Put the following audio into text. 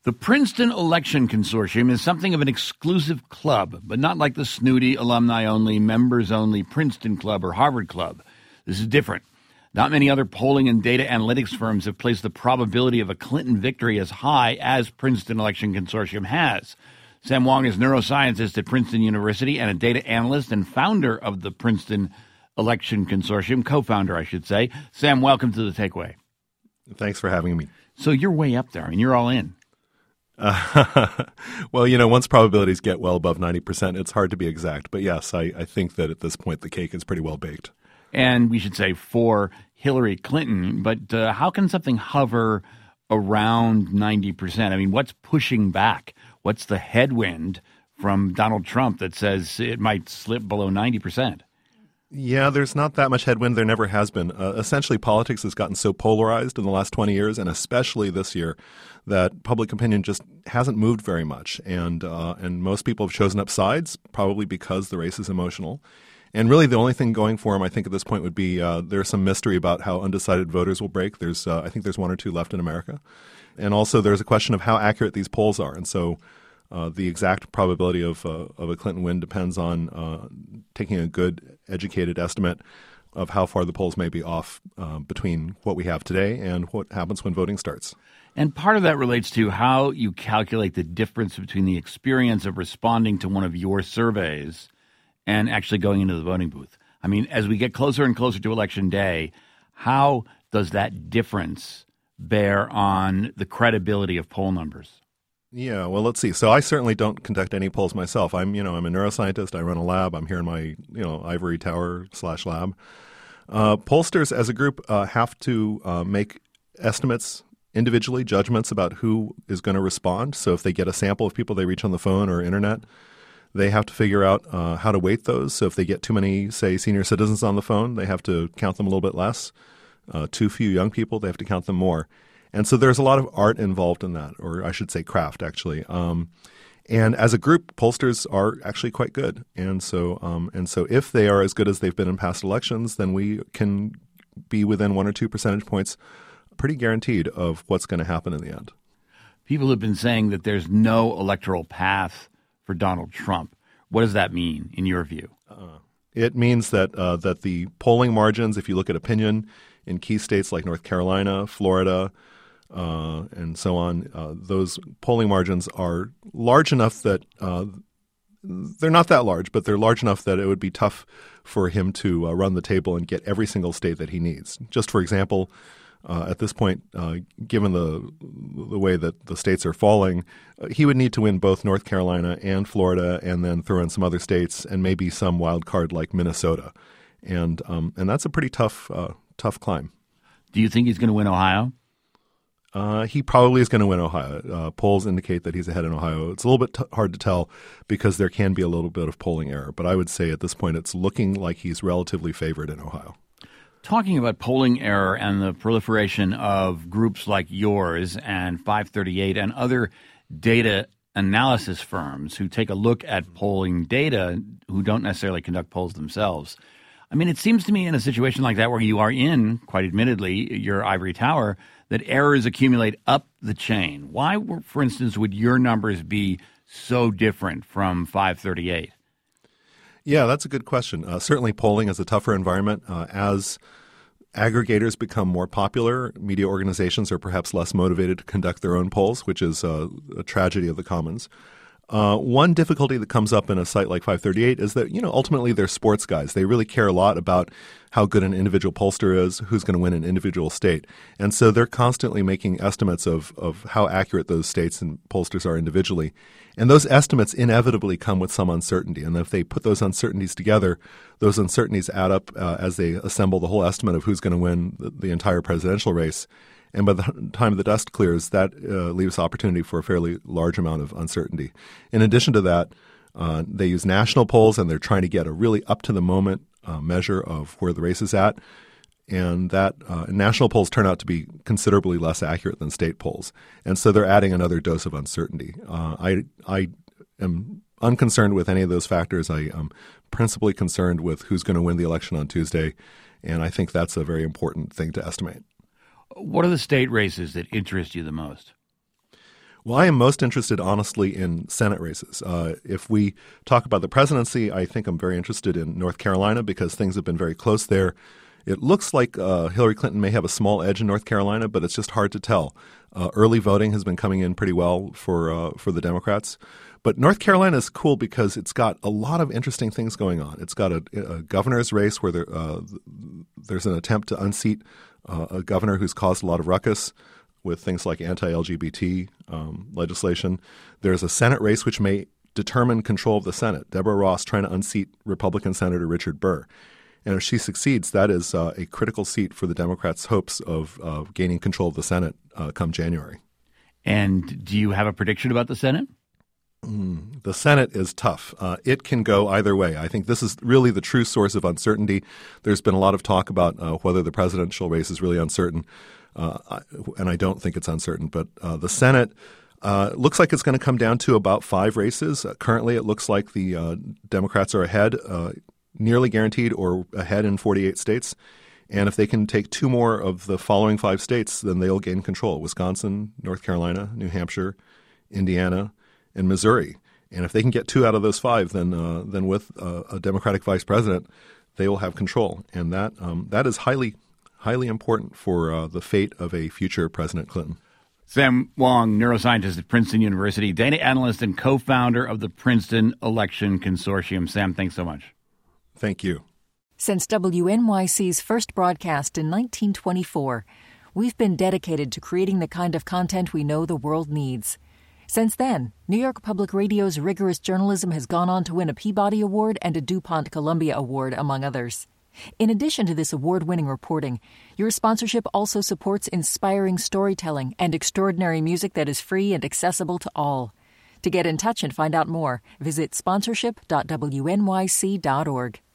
The Princeton Election Consortium is something of an exclusive club, but not like the snooty, alumni-only, members-only Princeton Club or Harvard Club. This is different. Not many other polling and data analytics firms have placed the probability of a Clinton victory as high as Princeton Election Consortium has. Sam Wong is neuroscientist at Princeton University and a data analyst and founder of the Princeton Election Consortium, co-founder, I should say. Sam, welcome to The Takeaway. Thanks for having me. So you're way up there. I mean, you're all in. Well, once probabilities get well above 90%, it's hard to be exact. But yes, I think that at this point the cake is pretty well baked. And we should say for Hillary Clinton. But how can something hover around 90%? I mean, what's pushing back? What's the headwind from Donald Trump that says it might slip below 90%? Yeah, there's not that much headwind. There never has been. Essentially, politics has gotten so polarized in the last 20 years, and especially this year, that public opinion just hasn't moved very much. And most people have chosen up sides, probably because the race is emotional. And really the only thing going for him, I think, at this point would be there's some mystery about how undecided voters will break. I think there's one or two left in America. And also there's a question of how accurate these polls are. And so the exact probability of a Clinton win depends on taking a good, educated estimate of how far the polls may be off between what we have today and what happens when voting starts. And part of that relates to how you calculate the difference between the experience of responding to one of your surveys and actually going into the voting booth. I mean, as we get closer and closer to Election Day, how does that difference bear on the credibility of poll numbers? Yeah, well, let's see. So I certainly don't conduct any polls myself. I'm a neuroscientist. I run a lab. I'm here in my, ivory tower /lab. Pollsters as a group have to make estimates individually, judgments about who is going to respond. So if they get a sample of people they reach on the phone or internet, they have to figure out how to weight those. So if they get too many, say, senior citizens on the phone, they have to count them a little bit less. Too few young people, they have to count them more. And so there's a lot of art involved in that, or I should say craft, actually. And as a group, pollsters are actually quite good. And so if they are as good as they've been in past elections, then we can be within 1 or 2 percentage points, pretty guaranteed, of what's going to happen in the end. People have been saying that there's no electoral path for Donald Trump. What does that mean, in your view? It means that the polling margins, if you look at opinion in key states like North Carolina, Florida, and so on, those polling margins are large enough that they're not that large, but they're large enough that it would be tough for him to run the table and get every single state that he needs. Just for example, at this point, given the way that the states are falling, he would need to win both North Carolina and Florida, and then throw in some other states and maybe some wild card like Minnesota, and that's a pretty tough climb. Do you think he's going to win Ohio? He probably is going to win Ohio. Polls indicate that he's ahead in Ohio. It's a little bit hard to tell because there can be a little bit of polling error, but I would say at this point it's looking like he's relatively favored in Ohio. Talking about polling error and the proliferation of groups like yours and 538 and other data analysis firms who take a look at polling data who don't necessarily conduct polls themselves. I mean, it seems to me in a situation like that where you are in, quite admittedly, your ivory tower, that errors accumulate up the chain. Why, for instance, would your numbers be so different from 538? Yeah, that's a good question. Certainly polling is a tougher environment. As aggregators become more popular, media organizations are perhaps less motivated to conduct their own polls, which is a tragedy of the commons. One difficulty that comes up in a site like 538 is that, ultimately they're sports guys. They really care a lot about how good an individual pollster is, who's going to win an individual state. And so they're constantly making estimates of how accurate those states and pollsters are individually. And those estimates inevitably come with some uncertainty. And if they put those uncertainties together, those uncertainties add up as they assemble the whole estimate of who's going to win the entire presidential race. And by the time the dust clears, that leaves opportunity for a fairly large amount of uncertainty. In addition to that, they use national polls, and they're trying to get a really up-to-the-moment measure of where the race is at. And that national polls turn out to be considerably less accurate than state polls. And so they're adding another dose of uncertainty. I am unconcerned with any of those factors. I am principally concerned with who's going to win the election on Tuesday, and I think that's a very important thing to estimate. What are the state races that interest you the most? Well, I am most interested, honestly, in Senate races. If we talk about the presidency, I think I'm very interested in North Carolina because things have been very close there. It looks like Hillary Clinton may have a small edge in North Carolina, but it's just hard to tell. Early voting has been coming in pretty well for the Democrats. But North Carolina is cool because it's got a lot of interesting things going on. It's got a governor's race where there's an attempt to unseat a governor who's caused a lot of ruckus with things like anti-LGBT legislation. There's a Senate race which may determine control of the Senate. Deborah Ross trying to unseat Republican Senator Richard Burr. And if she succeeds, that is a critical seat for the Democrats' hopes of gaining control of the Senate come January. And do you have a prediction about the Senate? The Senate is tough. It can go either way. I think this is really the true source of uncertainty. There's been a lot of talk about whether the presidential race is really uncertain. And I don't think it's uncertain. But the Senate looks like it's going to come down to about 5 races. Currently, it looks like the Democrats are ahead, nearly guaranteed, or ahead in 48 states. And if they can take 2 more of the following 5 states, then they'll gain control. Wisconsin, North Carolina, New Hampshire, Indiana, and Missouri. And if they can get 2 out of those 5, then with a Democratic vice president, they will have control. And that is highly important for the fate of a future President Clinton. Sam Wong, neuroscientist at Princeton University, data analyst and co-founder of the Princeton Election Consortium. Sam, thanks so much. Thank you. Since WNYC's first broadcast in 1924, we've been dedicated to creating the kind of content we know the world needs. Since then, New York Public Radio's rigorous journalism has gone on to win a Peabody Award and a DuPont Columbia Award, among others. In addition to this award-winning reporting, your sponsorship also supports inspiring storytelling and extraordinary music that is free and accessible to all. To get in touch and find out more, visit sponsorship.wnyc.org.